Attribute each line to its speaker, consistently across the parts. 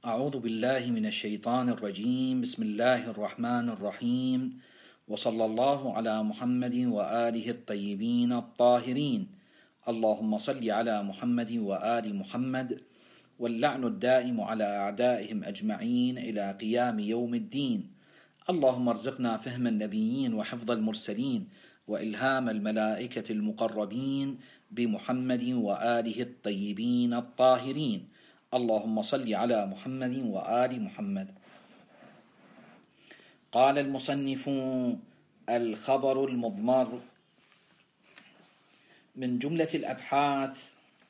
Speaker 1: أعوذ بالله من الشيطان الرجيم. بسم الله الرحمن الرحيم، وصلى الله على محمد وآله الطيبين الطاهرين. اللهم صل على محمد وآل محمد، واللعن الدائم على أعدائهم أجمعين إلى قيام يوم الدين. اللهم ارزقنا فهم النبيين وحفظ المرسلين وإلهام الملائكة المقربين بمحمد وآله الطيبين الطاهرين. اللهم صل على محمد وآل محمد. قال المصنف: الخبر المضمر من جملة الأبحاث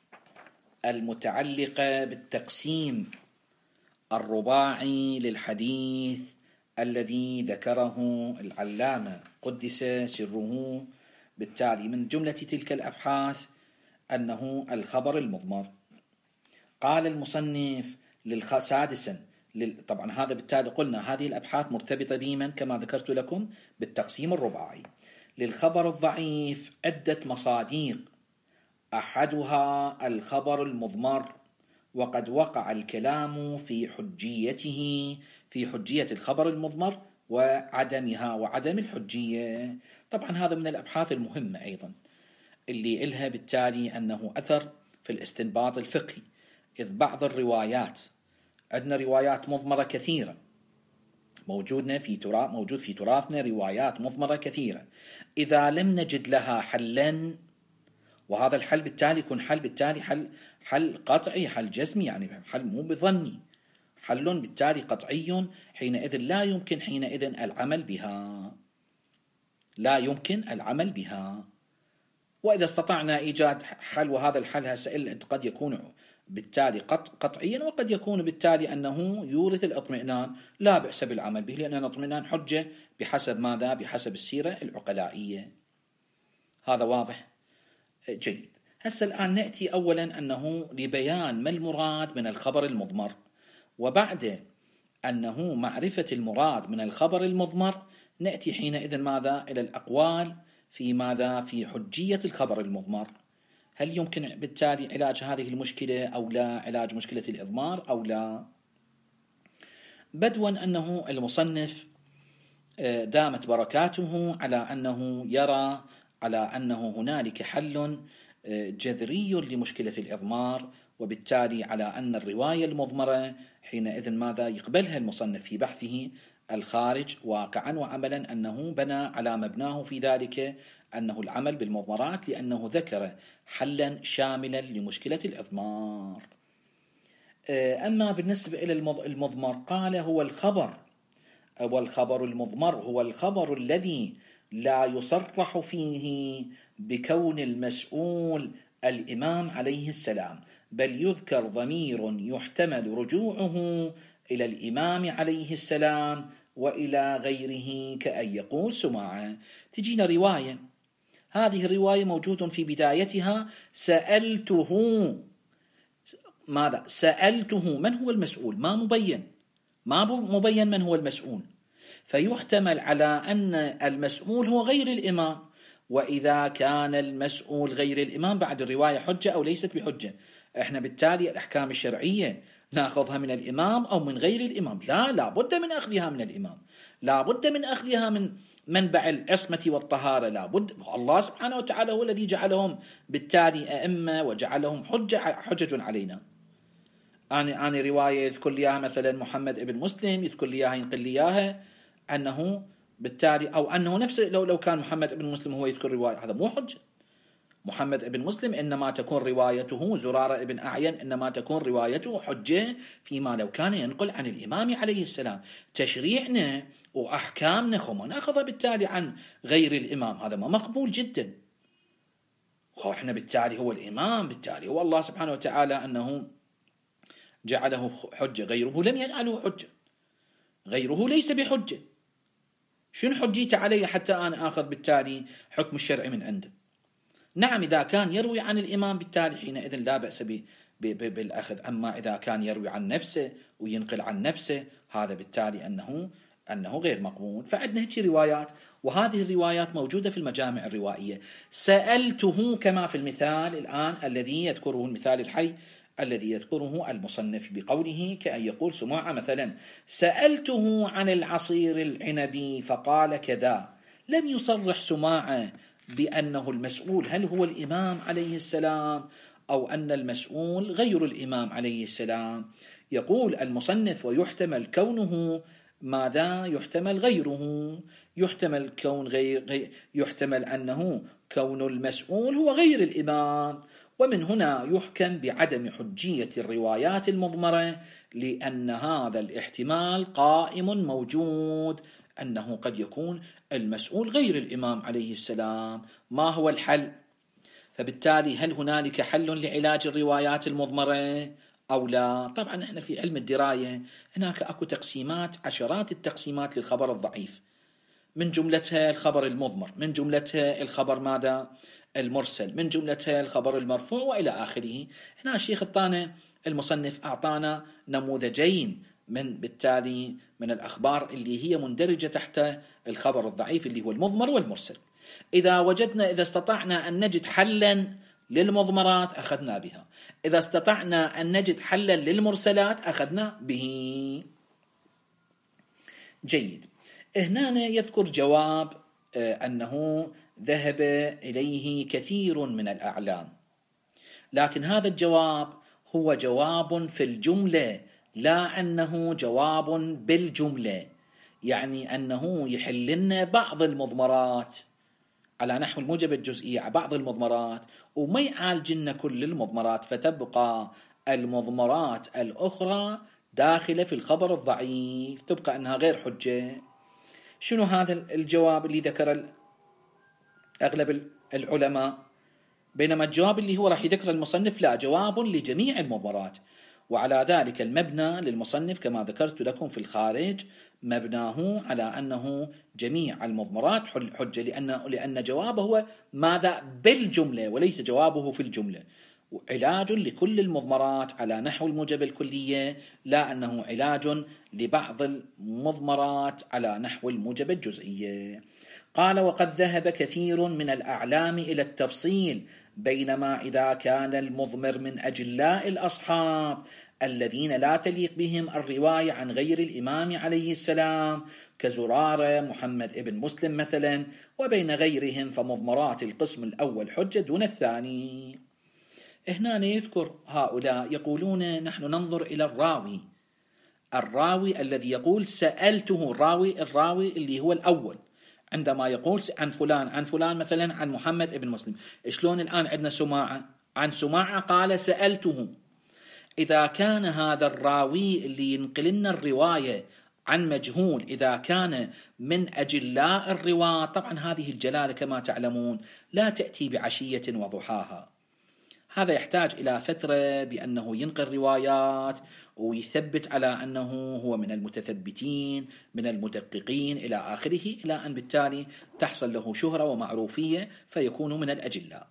Speaker 1: المتعلقة بالتقسيم الرباعي للحديث الذي ذكره العلامة قدس سره. بالتالي من جملة تلك الأبحاث أنه الخبر المضمر. قال المصنف سادسا، طبعا هذا بالتالي قلنا هذه الأبحاث مرتبطة بمن كما ذكرت لكم بالتقسيم الرباعي. للخبر الضعيف عدة مصادق، أحدها الخبر المضمر، وقد وقع الكلام في حجية الخبر المضمر وعدمها وعدم الحجية. طبعا هذا من الأبحاث المهمة أيضا اللي إلها بالتالي أنه أثر في الاستنباط الفقهي، إذ بعض الروايات عندنا روايات مضمرة كثيرة، موجود في تراثنا روايات مضمرة كثيرة. إذا لم نجد لها حلا، وهذا الحل بالتالي يكون حل قطعي، حل جزمي، يعني حل مو بظني، حل بالتالي قطعي، حينئذ لا يمكن العمل بها. وإذا استطعنا إيجاد حل، وهذا الحل قد يكون بالتالي قطعيا، وقد يكون بالتالي أنه يورث الاطمئنان، لا بأس بالعمل به، لأن الاطمئنان حجة بحسب ماذا؟ بحسب السيرة العقلائية. هذا واضح جيد. هسه الآن نأتي أولا أنه لبيان ما المراد من الخبر المضمر، وبعد أنه معرفة المراد من الخبر المضمر نأتي حينئذ ماذا؟ إلى الأقوال في حجية الخبر المضمر. هل يمكن بالتالي علاج هذه المشكلة أو لا؟ علاج مشكلة الإضمار أو لا؟ بدوا أنه المصنف دامت بركاته على أنه يرى على أنه هنالك حل جذري لمشكلة الإضمار، وبالتالي على أن الرواية المضمرة حينئذ ماذا يقبلها المصنف في بحثه الخارج واقعا وعملا، أنه بنى على مبناه في ذلك أنه العمل بالمضمرات، لأنه ذكر حلا شاملا لمشكلة الإضمار. أما بالنسبة إلى المضمر قال هو الخبر المضمر هو الخبر الذي لا يصرح فيه بكون المسؤول الإمام عليه السلام، بل يذكر ضمير يحتمل رجوعه إلى الإمام عليه السلام وإلى غيره، كأن يقول سماعة. تجينا رواية، هذه الرواية موجود في بدايتها سألته من هو المسؤول، ما مبين من هو المسؤول، فيحتمل على أن المسؤول هو غير الإمام. وإذا كان المسؤول غير الإمام بعد الرواية حجة أو ليست بحجة؟ إحنا بالتالي الأحكام الشرعية نأخذها من الإمام أو من غير الإمام؟ لا بد من أخذها من الإمام، لا بد من أخذها من منبع العصمة والطهارة. لا بد، الله سبحانه وتعالى هو الذي جعلهم بالتالي أئمة وجعلهم حجج علينا. أنا رواية يذكر لي مثلا محمد ابن مسلم، يذكر لي ينقل لي أنه بالتالي، أو أنه نفسه لو كان محمد ابن مسلم هو يذكر رواية، هذا مو حجة. محمد ابن مسلم إنما تكون روايته، زرارة ابن أعين إنما تكون روايته حجة فيما لو كان ينقل عن الإمام عليه السلام. تشريعنا وأحكامنا ما نأخذ بالتالي عن غير الإمام، هذا ما مقبول جدا. وإحنا بالتالي هو الإمام، بالتالي هو الله سبحانه وتعالى أنه جعله حجة، غيره لم يجعله حجة، غيره ليس بحجة. شنو حجيته علي حتى أنا آخذ بالتالي حكم الشرع من عنده؟ نعم، إذا كان يروي عن الإمام بالتالي حينئذ لا بأس بالأخذ. أما إذا كان يروي عن نفسه وينقل عن نفسه، هذا بالتالي أنه غير مقبول. فعندنا هيك روايات، وهذه الروايات موجودة في المجامع الروائية. سألته كما في المثال الآن الذي يذكره المثال الحي الذي يذكره المصنف بقوله كأن يقول سماعة مثلا سألته عن العصير العنبي فقال كذا، لم يصرح سماعة بأنه المسؤول هل هو الإمام عليه السلام أو أن المسؤول غير الإمام عليه السلام. يقول المصنف ويحتمل كونه ماذا؟ يحتمل غيره، يحتمل كون يحتمل أنه كون المسؤول هو غير الإمام، ومن هنا يحكم بعدم حجية الروايات المضمرة، لأن هذا الاحتمال قائم موجود، أنه قد يكون المسؤول غير الإمام عليه السلام. ما هو الحل؟ فبالتالي هل هنالك حل لعلاج الروايات المضمرة أو لا؟ طبعا احنا في علم الدراية هناك أكو تقسيمات، عشرات التقسيمات للخبر الضعيف، من جملتها الخبر المضمر، من جملتها الخبر ماذا؟ المرسل، من جملتها الخبر المرفوع وإلى آخره. هنا الشيخ الطانة المصنف أعطانا نموذجين بالتالي من الأخبار اللي هي مندرجة تحت الخبر الضعيف اللي هو المضمر والمرسل. إذا استطعنا أن نجد حلا للمضمرات أخذنا بها، إذا استطعنا أن نجد حلا للمرسلات أخذنا به. جيد. هنا يذكر جواب أنه ذهب إليه كثير من الأعلام، لكن هذا الجواب هو جواب في الجملة، لا أنه جواب بالجملة، يعني أنه يحل لنا بعض المضمرات على نحو الموجب الجزئي بعض المضمرات، وما يعالج لنا كل المضمرات، فتبقى المضمرات الأخرى داخلة في الخبر الضعيف، تبقى أنها غير حجة. شنو هذا الجواب اللي ذكر أغلب العلماء؟ بينما الجواب اللي هو راح يذكر المصنف لا، جواب لجميع المضمرات، وعلى ذلك المبنى للمصنف كما ذكرت لكم في الخارج مبناه على أنه جميع المضمرات حجة، لأن جوابه هو ماذا؟ بالجملة، وليس جوابه في الجملة، علاج لكل المضمرات على نحو الموجب الكلية، لا أنه علاج لبعض المضمرات على نحو الموجب الجزئية. قال وقد ذهب كثير من الأعلام إلى التفصيل، بينما إذا كان المضمر من أجلاء الأصحاب الذين لا تليق بهم الرواية عن غير الإمام عليه السلام كزرارة محمد ابن مسلم مثلا وبين غيرهم، فمضمرات القسم الأول حجة دون الثاني. هنا يذكر هؤلاء يقولون نحن ننظر إلى الراوي الذي يقول سألته، الراوي اللي هو الأول، عندما يقول عن فلان مثلا عن محمد ابن مسلم، شلون الآن عندنا سماعة، عن سماعة قال سألته. إذا كان هذا الراوي اللي ينقل لنا الرواية عن مجهول إذا كان من أجلاء الرواة، طبعا هذه الجلالة كما تعلمون لا تأتي بعشية وضحاها، هذا يحتاج إلى فترة بأنه ينقل روايات ويثبت على أنه هو من المتثبتين من المدققين إلى آخره، إلى أن بالتالي تحصل له شهرة ومعروفية فيكون من الأجلاء.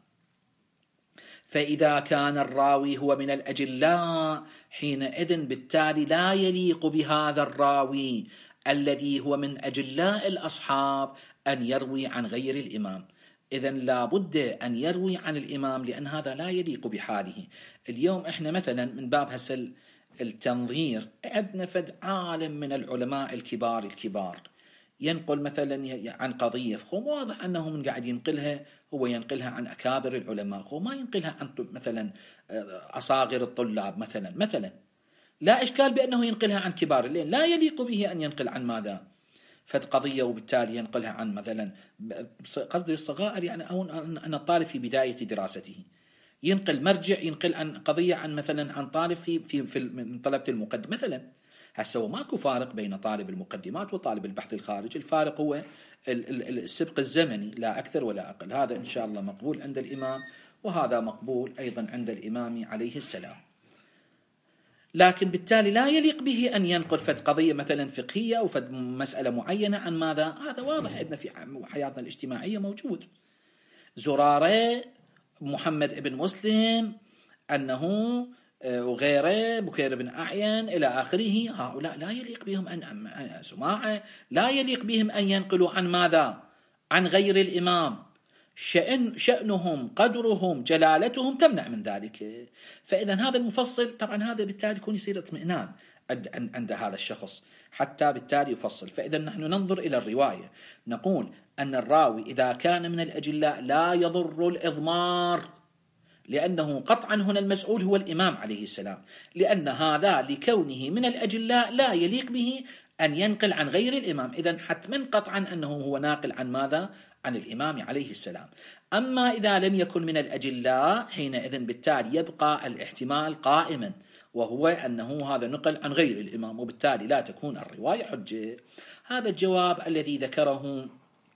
Speaker 1: فإذا كان الراوي هو من الأجلاء حينئذ بالتالي لا يليق بهذا الراوي الذي هو من أجلاء الأصحاب أن يروي عن غير الإمام، إذن لا بد أن يروي عن الإمام، لأن هذا لا يليق بحاله. اليوم إحنا مثلا من باب هسه التنظير عندنا فد عالم من العلماء الكبار ينقل مثلا عن قضية، فهو واضح أنه من قاعد ينقلها هو ينقلها عن أكابر العلماء، هو ما ينقلها عن مثلا أصاغر الطلاب مثلا لا إشكال بأنه ينقلها عن كبار، لأن لا يليق به أن ينقل عن ماذا؟ فد قضية وبالتالي ينقلها عن مثلا قصدي الصغائر، يعني أو أن الطالب في بداية دراسته ينقل مرجع، ينقل عن قضية عن مثلا عن طالب في من طلبة المقدم مثلا. هسه ماكو فارق بين طالب المقدمات وطالب البحث الخارجي، الفارق هو السبق الزمني لا أكثر ولا أقل. هذا إن شاء الله مقبول عند الإمام، وهذا مقبول أيضا عند الإمام عليه السلام، لكن بالتالي لا يليق به أن ينقل فد قضية مثلا فقهية أو فد مسألة معينة عن ماذا؟ هذا واضح عندنا في حياتنا الاجتماعية موجود. زرارة محمد ابن مسلم أنه وغيره بكير بن أعين إلى آخره، هؤلاء لا يليق بهم سماعة لا يليق بهم أن ينقلوا عن ماذا؟ عن غير الإمام. شأنهم قدرهم جلالتهم تمنع من ذلك. فإذا هذا المفصل طبعا هذا بالتالي يكون يصير اطمئنان عند هذا الشخص حتى بالتالي يفصل. فإذا نحن ننظر إلى الرواية نقول أن الراوي إذا كان من الأجلاء لا يضر الإضمار، لأنه قطعا هنا المسؤول هو الإمام عليه السلام، لأن هذا لكونه من الأجلاء لا يليق به أن ينقل عن غير الإمام. إذن حتما قطعا أنه هو ناقل عن ماذا؟ عن الإمام عليه السلام. أما إذا لم يكن من الأجلاء حينئذ بالتالي يبقى الاحتمال قائما، وهو أنه هذا نقل عن غير الإمام، وبالتالي لا تكون الرواية حجة. هذا الجواب الذي ذكره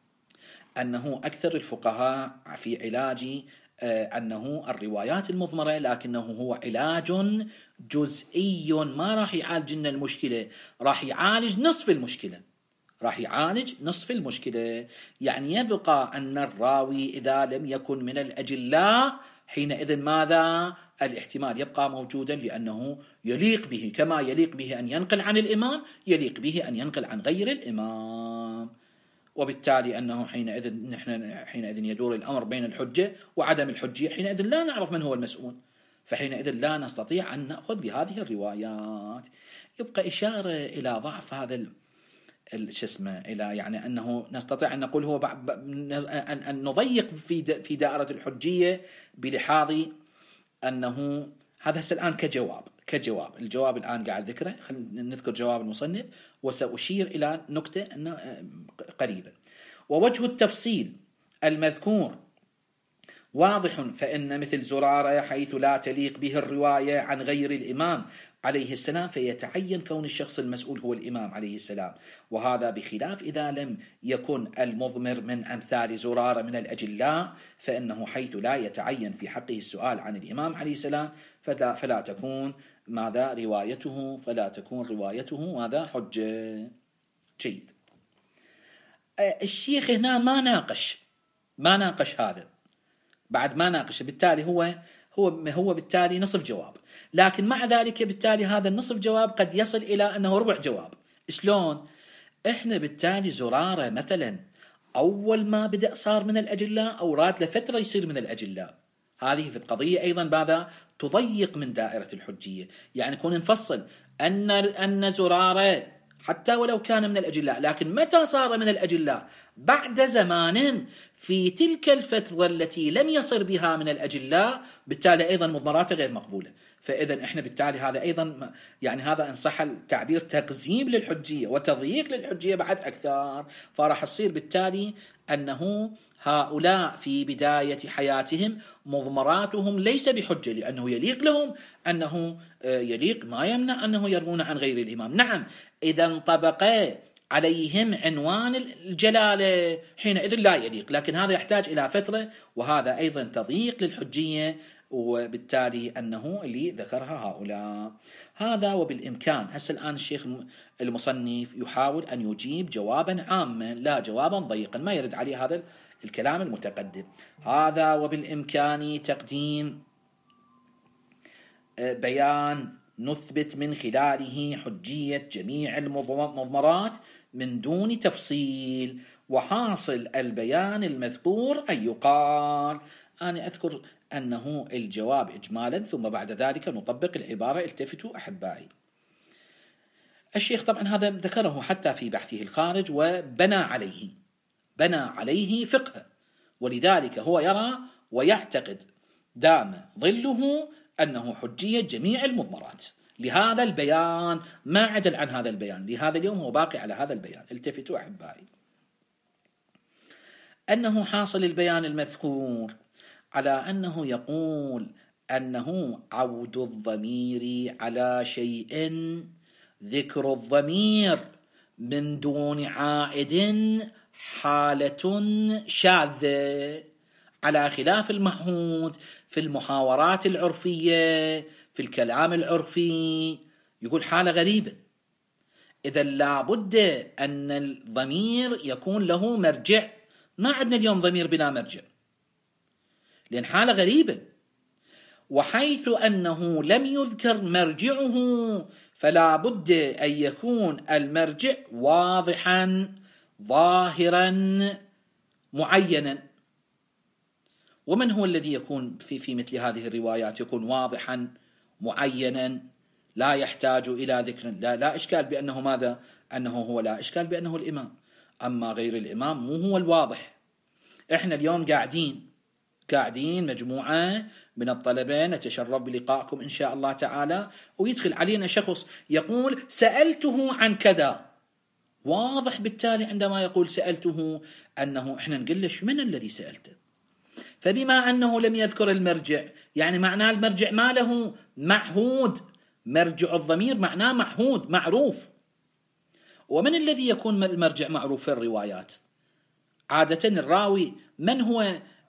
Speaker 1: أنه أكثر الفقهاء في علاج أنه الروايات المضمرة، لكنه هو علاج جزئي، ما راح يعالج لنا المشكلة، راح يعالج نصف المشكلة، راح يعالج نصف المشكلة. يعني يبقى أن الراوي إذا لم يكن من الأجلاء حينئذ ماذا؟ الاحتمال يبقى موجودا، لأنه يليق به كما يليق به أن ينقل عن الإمام يليق به أن ينقل عن غير الإمام. وبالتالي أنه حينئذ يدور الأمر بين الحجة وعدم الحجية، حينئذ لا نعرف من هو المسؤول، فحينئذ لا نستطيع أن نأخذ بهذه الروايات. يبقى إشارة إلى ضعف هذا إلى يعني أنه نستطيع أن نقول هو أن نضيق في دائرة الحجية بلحاظ أنه هذا الآن كجواب الجواب الآن قاعد ذكره. خلينا نذكر جواب المصنف وسأشير إلى نكتة قريبا. ووجه التفصيل المذكور واضح، فإن مثل زرارة حيث لا تليق به الرواية عن غير الإمام عليه السلام فيتعين كون الشخص المسؤول هو الإمام عليه السلام، وهذا بخلاف إذا لم يكن المضمر من أمثال زرارة من الأجلاء، فإنه حيث لا يتعين في حقه السؤال عن الإمام عليه السلام فلا تكون ماذا روايته، ماذا حجة. جيد. الشيخ هنا ما ناقش هذا، بعد ما ناقش، بالتالي هو بالتالي نصف جواب، لكن مع ذلك بالتالي هذا النصف جواب قد يصل إلى أنه ربع جواب. شلون؟ إحنا بالتالي زرارة مثلا أول ما بدأ صار من الأجلاء أو راد لفترة يصير من الأجلاء، هذه في القضية أيضا ماذا؟ تضيق من دائرة الحجية. يعني كون نفصل أن زرارة حتى ولو كان من الأجلاء، لكن متى صار من الأجلاء؟ بعد زمان في تلك الفترة التي لم يصر بها من الأجلاء، بالتالي أيضا مضمراته غير مقبولة. فإذا إحنا بالتالي هذا أيضا يعني هذا إن صح التعبير تقزيم للحجية وتضييق للحجية بعد أكثر. فراح تصير بالتالي أنه هؤلاء في بداية حياتهم مضمراتهم ليس بحجة، لأنه يليق لهم أنه يليق، ما يمنع أنه يروون عن غير الإمام. نعم إذا انطبق عليهم عنوان الجلالة حينئذ لا يليق، لكن هذا يحتاج إلى فترة، وهذا أيضا تضييق للحجية، وبالتالي أنه اللي ذكرها هؤلاء. هذا وبالإمكان هسه الآن الشيخ المصنف يحاول أن يجيب جوابا عاما لا جوابا ضيقا، ما يرد عليه هذا الكلام المتقدم. هذا وبالإمكان تقديم بيان نثبت من خلاله حجية جميع المضمرات من دون تفصيل، وحاصل البيان المذكور أن يقال. أنا أذكر أنه الجواب إجمالا، ثم بعد ذلك نطبق العبارة. التفتوا أحبائي، الشيخ طبعا هذا ذكره حتى في بحثه الخارج وبنى عليه فقه، ولذلك هو يرى ويعتقد دام ظله أنه حجية جميع المضمرات لهذا البيان، ما عدل عن هذا البيان، لهذا اليوم هو باقي على هذا البيان. التفتوا أحبائي، أنه حاصل البيان المذكور على أنه يقول أنه عود الضمير على شيء، ذكر الضمير من دون عائد حالة شاذة، على خلاف المعهود في المحاورات العرفية في الكلام العرفي. يقول حالة غريبة، إذا لابد أن الضمير يكون له مرجع، ما عندنا اليوم ضمير بلا مرجع لأن حالة غريبة. وحيث أنه لم يذكر مرجعه فلا بد أن يكون المرجع واضحا ظاهرا معينا. ومن هو الذي يكون في مثل هذه الروايات يكون واضحا معينا لا يحتاج إلى ذكر؟ لا إشكال بأنه ماذا؟ أنه هو، لا إشكال بأنه الإمام. أما غير الإمام مو هو الواضح. إحنا اليوم قاعدين مجموعة من الطلبة نتشرف بلقائكم إن شاء الله تعالى، ويدخل علينا شخص يقول سألته عن كذا، واضح بالتالي عندما يقول سألته أنه إحنا نقول له من الذي سألته؟ فبما أنه لم يذكر المرجع، يعني معناه المرجع ما له معهود، مرجع الضمير معناه معهود معروف. ومن الذي يكون المرجع معروف في الروايات؟ عادة الراوي من هو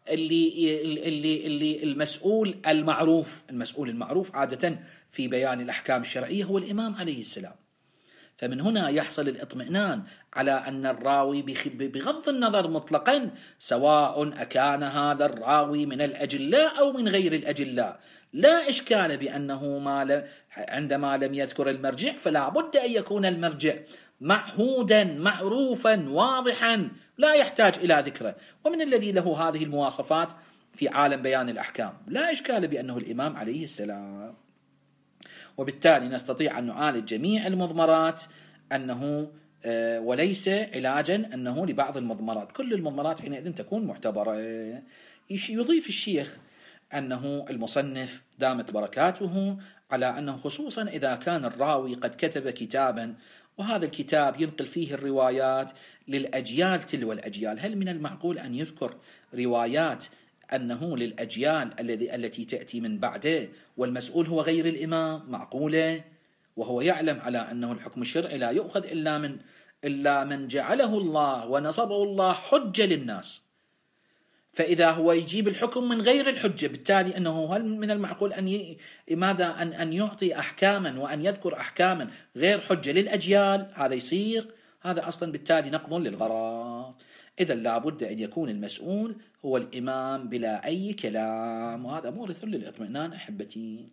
Speaker 1: اللي المسؤول المعروف عادة في بيان الأحكام الشرعية هو الإمام عليه السلام. فمن هنا يحصل الاطمئنان على أن الراوي بغض النظر مطلقا سواء أكان هذا الراوي من الأجلاء أو من غير الأجلاء، لا إشكال بأنه عندما لم يذكر المرجع فلا بد أن يكون المرجع معهودا معروفا واضحا لا يحتاج إلى ذكره. ومن الذي له هذه المواصفات في عالم بيان الأحكام؟ لا إشكال بأنه الإمام عليه السلام. وبالتالي نستطيع أن نعالج جميع المضمرات أنه وليس علاجا أنه لبعض المضمرات، كل المضمرات حينئذ تكون معتبرة. يضيف الشيخ أنه المصنف دامت بركاته على أنه خصوصا إذا كان الراوي قد كتب كتابا وهذا الكتاب ينقل فيه الروايات للأجيال تلو الأجيال، هل من المعقول أن يذكر روايات أنه للأجيال التي تأتي من بعده والمسؤول هو غير الإمام؟ معقولة؟ وهو يعلم على أنه الحكم الشرعي لا يؤخذ إلا من جعله الله ونصبه الله حجة للناس. فإذا هو يجيب الحكم من غير الحجة، بالتالي أنه هل من المعقول أن يعطي أحكاما وأن يذكر أحكاما غير حجة للأجيال؟ هذا يصير، هذا أصلا بالتالي نقض للغرض. إذا لابد أن يكون المسؤول هو الإمام بلا أي كلام، وهذا مورث للإطمئنان أحبتي.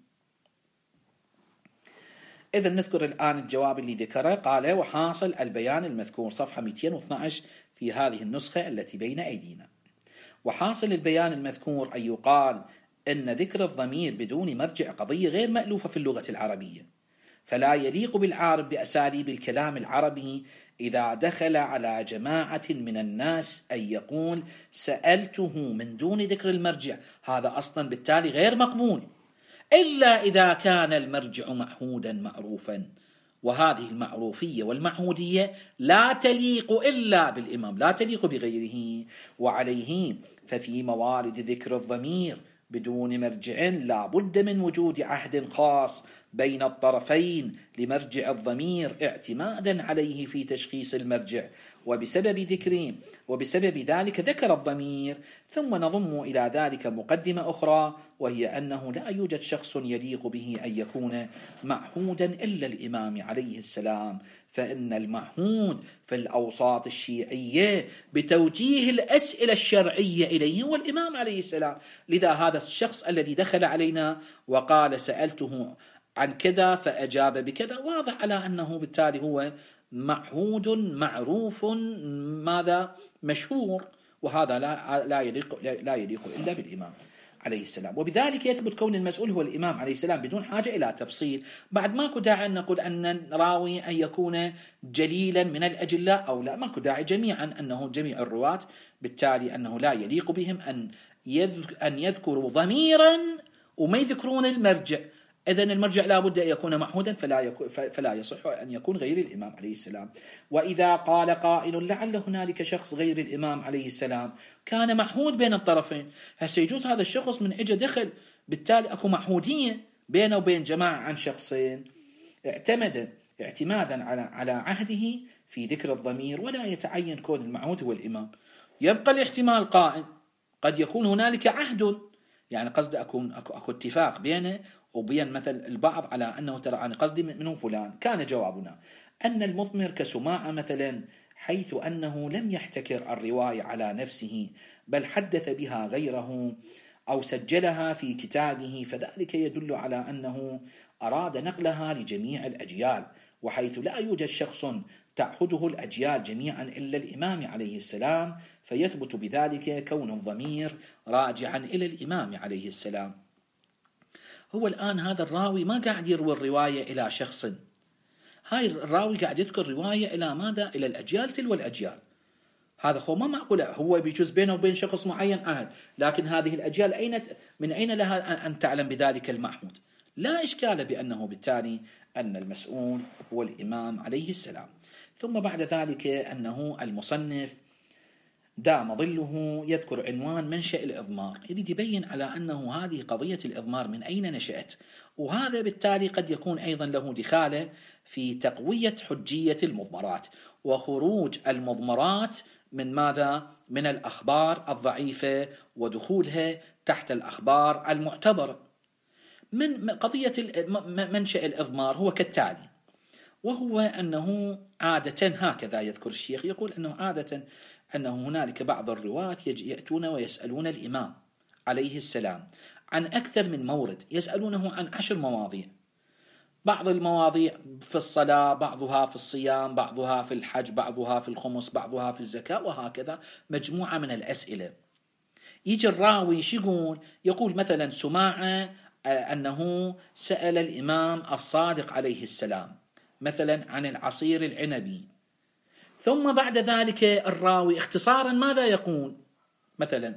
Speaker 1: إذا نذكر الآن الجواب اللي ذكره. قال وحاصل البيان المذكور صفحة 212 في هذه النسخة التي بين أيدينا. وحاصل البيان المذكور أن يقال أن ذكر الضمير بدون مرجع قضية غير مألوفة في اللغة العربية، فلا يليق بالعارف بأساليب الكلام العربي إذا دخل على جماعة من الناس أن يقول سألته من دون ذكر المرجع. هذا أصلا بالتالي غير مقبول إلا إذا كان المرجع معهودا معروفا، وهذه المعروفية والمعهودية لا تليق إلا بالإمام، لا تليق بغيره. وعليه ففي موارد ذكر الضمير بدون مرجع لا بد من وجود عهد خاص بين الطرفين لمرجع الضمير اعتمادا عليه في تشخيص المرجع، وبسبب ذلك ذكر الضمير. ثم نضم إلى ذلك مقدمة أخرى، وهي أنه لا يوجد شخص يليق به أن يكون معهودا إلا الإمام عليه السلام، فإن المعهود في الأوساط الشيعية بتوجيه الأسئلة الشرعية إليه هو الإمام عليه السلام. لذا هذا الشخص الذي دخل علينا وقال سألته عن كذا فأجاب بكذا، واضح على أنه بالتالي هو معهود معروف ماذا مشهور، وهذا لا يليق إلا بالإمام عليه السلام. وبذلك يثبت كون المسؤول هو الإمام عليه السلام بدون حاجة إلى تفصيل. بعد ماكو داعي أن نقول أن راوي أن يكون جليلا من الأجلاء أو لا، ماكو داعي جميعا أنه جميع الرواة بالتالي أنه لا يليق بهم أن يذكروا ضميرا وما يذكرون المرجع. إذن المرجع لا بد أن يكون معهودا، فلا يصح أن يكون غير الإمام عليه السلام. وإذا قال قائل لعل هنالك شخص غير الإمام عليه السلام كان معهود بين الطرفين، سيجوز هذا الشخص من إجا دخل، بالتالي أكو معهودية بينه وبين جماعة عن شخصين اعتمادا على عهده في ذكر الضمير، ولا يتعين كون المعهود هو الإمام. يبقى الاحتمال قائم، قد يكون هنالك عهد، يعني قصد أكو اتفاق بينه وبين مثل البعض على أنه ترى أنا قصدي منه فلان. كان جوابنا أن المضمر كسماعة مثلا، حيث أنه لم يحتكر الرواية على نفسه بل حدث بها غيره أو سجلها في كتابه، فذلك يدل على أنه أراد نقلها لجميع الأجيال، وحيث لا يوجد شخص تأخذه الأجيال جميعا إلا الإمام عليه السلام، فيثبت بذلك كون الضمير راجعا إلى الإمام عليه السلام. هو الآن هذا الراوي ما قاعد يروي الرواية إلى شخص، هاي الراوي قاعد يذكر رواية إلى ماذا؟ إلى الأجيال تلو الأجيال. هذا هو ما معقول، هو بيجوز بينه وبين شخص معين عهد، لكن هذه الأجيال من أين لها أن تعلم بذلك المعهود؟ لا إشكال بأنه بالتالي أن المسؤول هو الإمام عليه السلام. ثم بعد ذلك أنه المصنف دام ظله يذكر عنوان منشأ الإضمار، يريد يبين على أنه هذه قضية الإضمار من أين نشأت، وهذا بالتالي قد يكون أيضا له دخالة في تقوية حجية المضمرات وخروج المضمرات من ماذا؟ من الأخبار الضعيفة ودخولها تحت الأخبار المعتبرة. من قضية منشأ الإضمار هو كالتالي، وهو أنه عادة هكذا يذكر الشيخ، يقول أنه عادة أنه هنالك بعض الرواة يأتون ويسألون الإمام عليه السلام عن أكثر من مورد، يسألونه عن 10 مواضيع، بعض المواضيع في الصلاة، بعضها في الصيام، بعضها في الحج، بعضها في الخمس، بعضها في الزكاة، وهكذا مجموعة من الأسئلة. يجي الراوي يقول مثلا سماعة أنه سأل الإمام الصادق عليه السلام مثلا عن العصير العنبي، ثم بعد ذلك الراوي اختصارا ماذا يقول؟ مثلا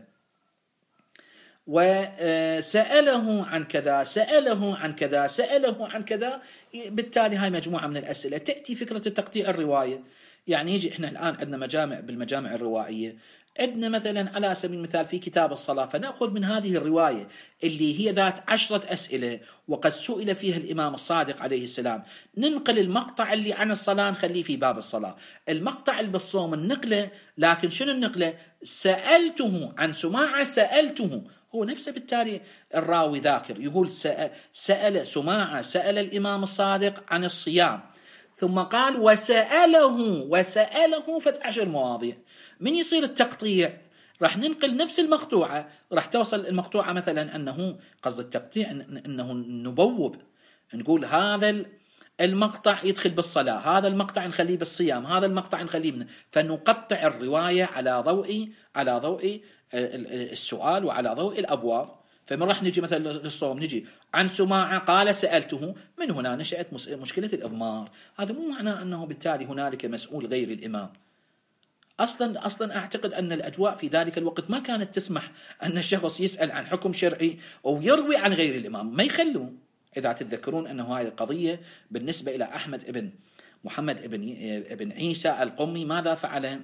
Speaker 1: وسأله عن كذا، سأله عن كذا، سأله عن كذا. بالتالي هاي مجموعة من الأسئلة تأتي فكرة تقطيع الرواية. يعني يجي إحنا الآن عندنا بالمجامع الروائية عندنا مثلا على سبيل المثال في كتاب الصلاة، فنأخذ من هذه الرواية اللي هي ذات 10 أسئلة وقد سئل فيها الإمام الصادق عليه السلام، ننقل المقطع اللي عن الصلاة نخليه في باب الصلاة، المقطع اللي بالصوم النقله، لكن شنو النقله؟ سألته عن سماعة، سألته هو نفسه. بالتالي الراوي ذاكر يقول سأل سماعة سأل الإمام الصادق عن الصيام، ثم قال وسأله 10 مواضيع. من يصير التقطيع؟ راح ننقل نفس المقطوعة، راح توصل المقطوعة مثلا أنه قصد التقطيع أنه نبوب، نقول هذا المقطع يدخل بالصلاة، هذا المقطع نخليه بالصيام، هذا المقطع نخليه فنقطع الرواية على ضوء السؤال وعلى ضوء الأبواب. فمن راح نجي مثلا للصوم نجي عن سماعة قال سألته، من هنا نشأت مشكلة الإضمار. هذا مو معنى أنه بالتالي هنالك مسؤول غير الإمام. أصلا أعتقد أن الأجواء في ذلك الوقت ما كانت تسمح أن الشخص يسأل عن حكم شرعي أو يروي عن غير الإمام، ما يخلوا. إذا تتذكرون أنه هذه القضية بالنسبة إلى أحمد ابن محمد ابن عيسى القمي ماذا فعل؟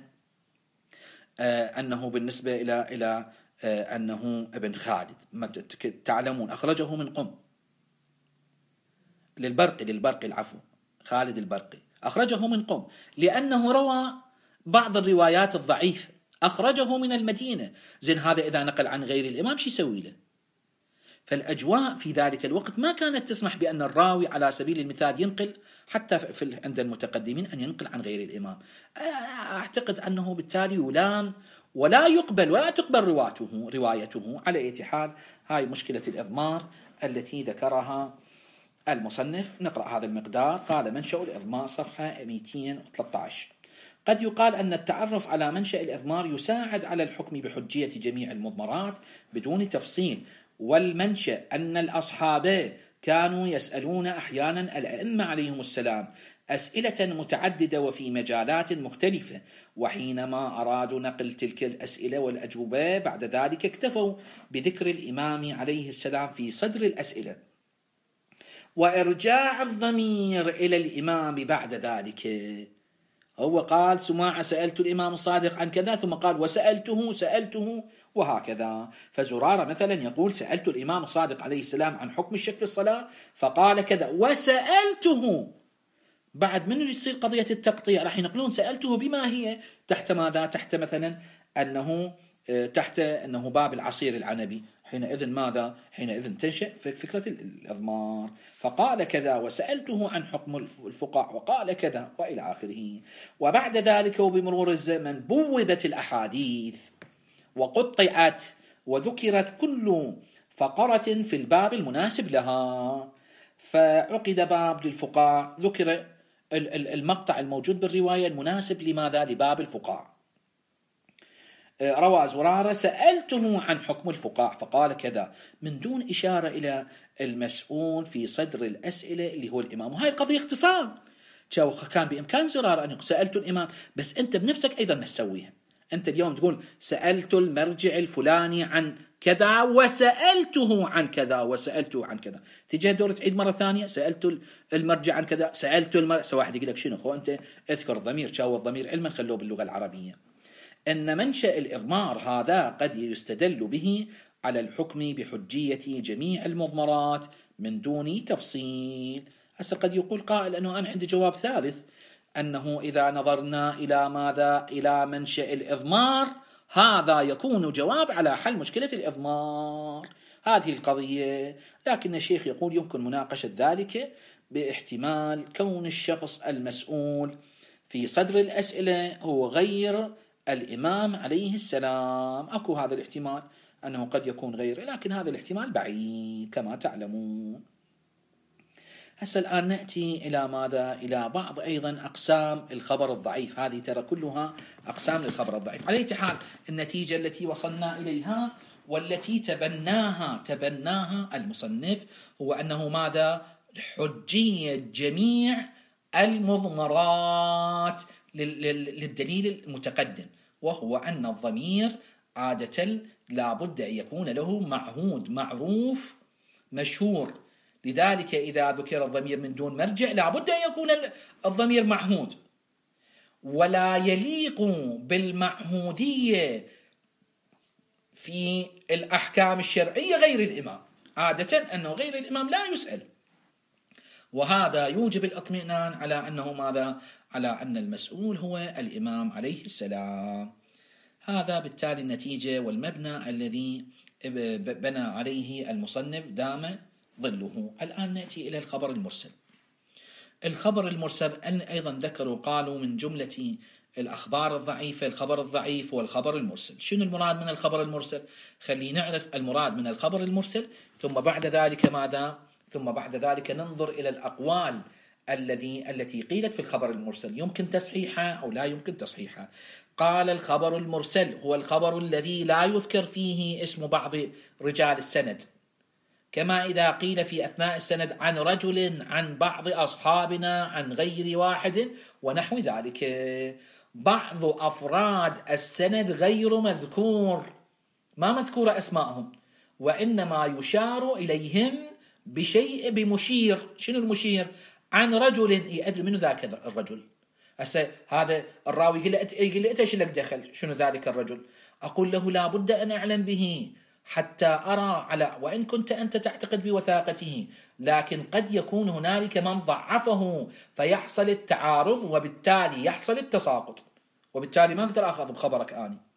Speaker 1: أنه بالنسبة إلى أنه ابن خالد، تعلمون أخرجه من قم للبرقي العفو، خالد البرقي أخرجه من قم لأنه روى بعض الروايات الضعيفة، أخرجه من المدينة. زين هذا إذا نقل عن غير الإمام شو يسوي له؟ فالأجواء في ذلك الوقت ما كانت تسمح بأن الراوي على سبيل المثال ينقل، حتى عند المتقدمين أن ينقل عن غير الإمام. أعتقد أنه بالتالي يلام ولا تقبل روايته. على أي حال هاي مشكلة الإضمار التي ذكرها المصنف. نقرأ هذا المقدار. قال منشأ الإضمار صفحة 213. قد يقال أن التعرف على منشأ الإضمار يساعد على الحكم بحجية جميع المضمرات بدون تفصيل، والمنشأ أن الأصحاب كانوا يسألون أحيانا الأئمة عليهم السلام أسئلة متعددة وفي مجالات مختلفة، وحينما أرادوا نقل تلك الأسئلة والأجوبة بعد ذلك اكتفوا بذكر الإمام عليه السلام في صدر الأسئلة وإرجاع الضمير إلى الإمام بعد ذلك. هو قال سماعة سألت الإمام الصادق عن كذا، ثم قال سألته وهكذا. فزرارة مثلا يقول سألت الإمام الصادق عليه السلام عن حكم الشك في الصلاة فقال كذا وسألته. بعد من يصير قضية التقطيع راح ينقلون سألته بما هي تحت ماذا؟ تحت مثلا أنه باب العصير العنبي. حينئذ تنشأ فكرة الإضمار. فقال كذا وسألته عن حكم الفقاع وقال كذا وإلى آخره. وبعد ذلك وبمرور الزمن بوبت الأحاديث وقطعت وذكرت كل فقرة في الباب المناسب لها، فعقد باب للفقاع ذكر المقطع الموجود بالرواية المناسب لماذا؟ لباب الفقاع. روى زرارة: سألته عن حكم الفقاع فقال كذا، من دون إشارة إلى المسؤول في صدر الأسئلة اللي هو الإمام. وهي القضية اختصار، كان بإمكان زرارة أن يقول سألت الإمام، بس أنت بنفسك أيضا ما تسويها. أنت اليوم تقول سألت المرجع الفلاني عن كذا وسألته عن كذا وسألته عن كذا، تجي دورة تعيد مرة ثانية سألت المرجع عن كذا واحد يقول لك شنو هو أنت اذكر الضمير، شاو الضمير علما خلوه باللغة العربية. أن منشأ الإضمار هذا قد يستدل به على الحكم بحجية جميع المضمرات من دون تفصيل. هسه قد يقول قائل أنه أنا عندي جواب ثالث، أنه إذا نظرنا إلى ماذا؟ إلى منشأ الإضمار، هذا يكون جواب على حل مشكلة الإضمار هذه القضية. لكن الشيخ يقول يمكن مناقشة ذلك باحتمال كون الشخص المسؤول في صدر الأسئلة هو غير الإمام عليه السلام. أكو هذا الاحتمال أنه قد يكون غير، لكن هذا الاحتمال بعيد كما تعلمون. هسه الآن نأتي إلى ماذا؟ إلى بعض أيضا أقسام الخبر الضعيف. هذه ترى كلها أقسام للخبر الضعيف. على أي حال النتيجة التي وصلنا إليها والتي تبناها المصنف هو أنه ماذا؟ حجية جميع المضمرات للدليل المتقدم، وهو أن الضمير عادة لا بد أن يكون له معهود معروف مشهور. لذلك إذا ذكر الضمير من دون مرجع لا بد أن يكون الضمير معهود، ولا يليق بالمعهودية في الأحكام الشرعية غير الإمام. عادة أنه غير الإمام لا يسأل، وهذا يوجب الاطمئنان على أنه ماذا؟ على أن المسؤول هو الإمام عليه السلام. هذا بالتالي النتيجة والمبنى الذي بنى عليه المصنف دام ظله. الآن نأتي إلى الخبر المرسل. الخبر المرسل أيضا ذكروا قالوا من جملة الأخبار الضعيفة الخبر الضعيف والخبر المرسل. شنو المراد من الخبر المرسل؟ خلينا نعرف المراد من الخبر المرسل، ثم بعد ذلك ماذا؟ ثم بعد ذلك ننظر إلى الأقوال التي قيلت في الخبر المرسل، يمكن تصحيحها أو لا يمكن تصحيحها. قال الخبر المرسل هو الخبر الذي لا يذكر فيه اسم بعض رجال السند، كما إذا قيل في أثناء السند عن رجل عن بعض أصحابنا عن غير واحد ونحو ذلك. بعض أفراد السند غير مذكور، ما مذكور أسماءهم، وإنما يشار إليهم بشيء بمشير. شنو المشير؟ عن رجل يأدري منه ذاك الرجل. هذا الراوي يقول لي إيش لك دخل؟ شنو ذلك الرجل؟ أقول له لا بد أن أعلم به حتى أرى على، وإن كنت أنت تعتقد بوثاقته، لكن قد يكون هنالك من ضعفه فيحصل التعارض وبالتالي يحصل التساقط، وبالتالي ما أقدر أخذ بخبرك.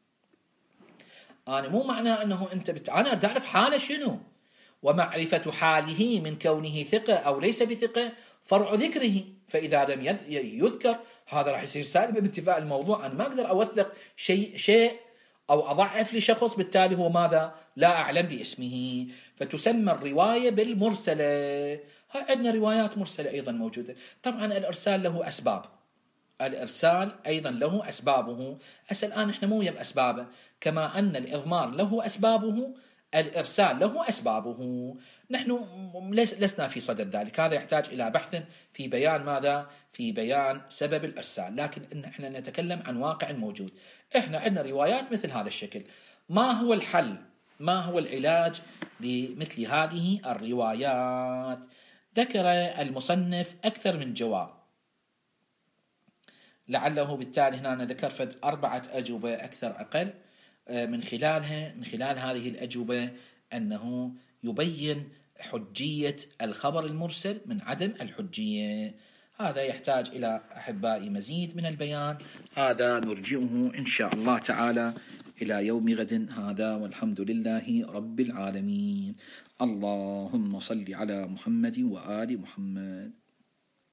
Speaker 1: أنا مو معناه أنه أنا أريد أعرف حاله شنو، ومعرفة حاله من كونه ثقة أو ليس بثقة فرع ذكره. فإذا لم يذكر هذا راح يصير سالبا باتفاق الموضوع. أنا ما أقدر أوثق شيء أو أضعف لشخص بالتالي هو ماذا؟ لا أعلم باسمه، فتسمى الرواية بالمرسلة. عندنا روايات مرسلة أيضا موجودة. طبعا الإرسال له أسباب، الإرسال أيضا له أسبابه. الآن إحنا مو يم أسبابه، كما أن الإضمار له أسبابه الإرسال له أسبابه. نحن لسنا في صدد ذلك، هذا يحتاج إلى بحث في بيان ماذا؟ في بيان سبب الإرسال، لكن إحنا نتكلم عن واقع موجود. إحنا عندنا روايات مثل هذا الشكل. ما هو الحل؟ ما هو العلاج لمثل هذه الروايات؟ ذكر المصنف أكثر من جواب، لعله بالتالي هنا ذكر 4 أجوبة أكثر أقل. من خلال هذه الأجوبة أنه يبين حجية الخبر المرسل من عدم الحجية. هذا يحتاج إلى أحبائي مزيد من البيان، هذا نرجئه إن شاء الله تعالى إلى يوم غد. هذا والحمد لله رب العالمين. اللهم صل على محمد وآل محمد.